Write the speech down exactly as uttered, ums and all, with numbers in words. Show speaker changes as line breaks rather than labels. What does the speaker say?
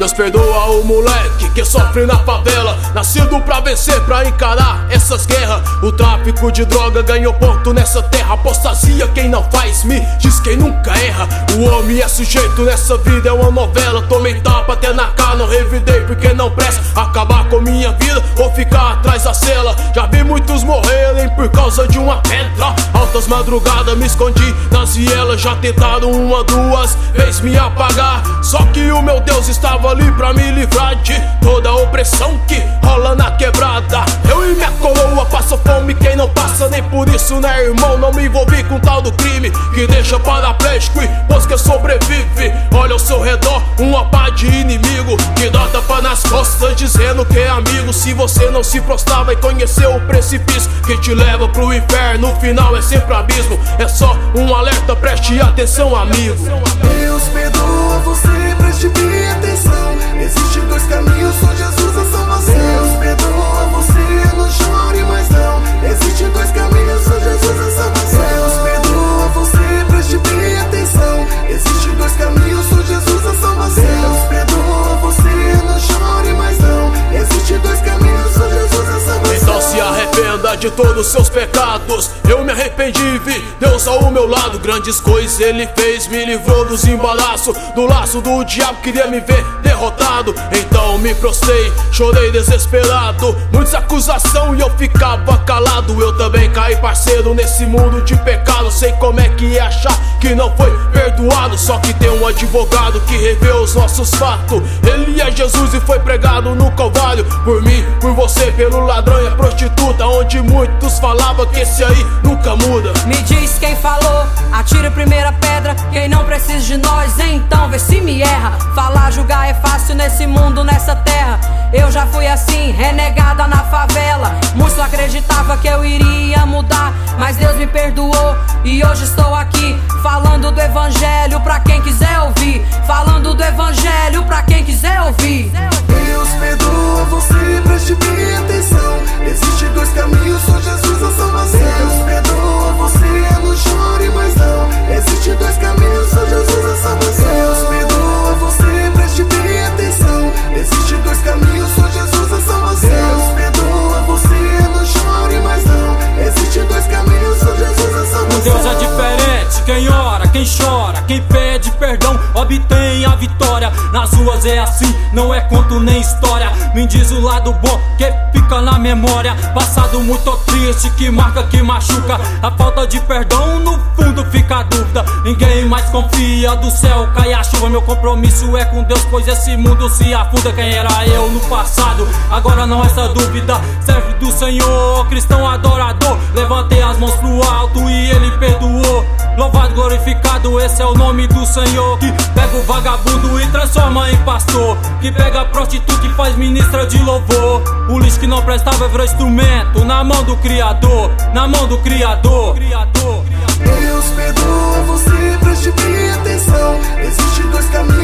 Deus perdoa o moleque que sofre na favela, nascido pra vencer, pra encarar essas guerras. O tráfico de droga ganhou ponto nessa terra. Apostasia quem não faz, me diz quem nunca erra. O homem é sujeito nessa vida, é uma novela. Tomei tapa até na cara, não revidei porque não presta. Acabar com minha vida ou ficar atrás da cela. Já vi muitos morrerem por causa de uma pedra. Altas madrugadas me escondi nas vielas. Já tentaram uma, duas vezes me apagar, só que o meu Deus estava ali pra me livrar de toda a opressão que rola na quebrada. Eu e minha coroa passa fome, quem não passa nem por isso, né, irmão? Não me envolvi com tal do crime que deixa paraplégico e pois que sobrevive. Olha ao seu redor, uma pá de inimigo que dá tapa nas costas dizendo que é amigo. Se você não se prostrar, vai conhecer o precipício que te leva pro inferno. No final é sempre abismo. É só um alerta, preste atenção, amigo.
Deus perdoa você, preste bem atenção. Existem dois caminhos, só Jesus a salvação. Deus perdoa você, não chore mais não. Existem dois caminhos, só Jesus a salvação. Deus perdoa você, preste bem atenção. Existem dois caminhos, só Jesus a salvação. Deus perdoa você, não chore mais não. Existem dois caminhos, só Jesus a salvação.
Então se arrependa de todos os seus pecados. Eu me arrependi e vi Deus ao meu lado. Grandes coisas Ele fez, me livrou dos embaraços, do laço do diabo, queria me ver derrotado. Então me prostrei, chorei desesperado. Muitas acusações e eu ficava calado. Eu também caí, parceiro, nesse mundo de pecado. Sei como é que é achar que não foi perdoado. Só que tem um advogado que revê os nossos fatos. Ele é Jesus e foi pregado no Calvário. Por mim, por você, pelo ladrão e a prostituta, onde muitos falavam que esse aí nunca muda.
Me diz quem falou, atire a primeira pedra. Quem não precisa de nós, então vê se me erra. Falar, julgar é fácil nesse mundo, nessa terra. Eu já fui assim, renegada na favela. Muitos acreditavam que eu iria mudar, mas Deus me perdoou e hoje estou aqui falando do evangelho pra quem quiser ouvir. Falando do evangelho pra quem quiser ouvir.
Deus perdoa você, preste bem atenção. Existem dois caminhos, só Jesus a salvação. Deus perdoa você, não chore mais não. Existem dois caminhos, só Jesus a salvação. Deus perdoa você, preste bem atenção. Existem dois caminhos, só Jesus a salvação. Deus perdoa você, não chore mais não. Existem dois caminhos, só Jesus a salvação.
Deus é diferente, quem ora, quem chora, quem pede perdão obtém a vitória. Nas ruas é assim, não é conto nem história. Me diz o lado bom que fica na memória. Passado muito triste, que marca, que machuca. A falta de perdão, no fundo fica a dúvida. Ninguém mais confia, do céu cai a chuva. Meu compromisso é com Deus, pois esse mundo se afunda. Quem era eu no passado, agora não resta dúvida. Serve do Senhor, cristão adorador. Levantei as mãos pro alto e Ele perdoou. Louvado, glorificado, esse é o nome do Senhor. Que pega o vagabundo e transforma em pastor. Que pega a prostituta e faz ministra de louvor. O lixo que não prestava virou instrumento na mão do Criador. Na mão do Criador.
Deus perdoa você, preste bem atenção. Existem dois caminhos.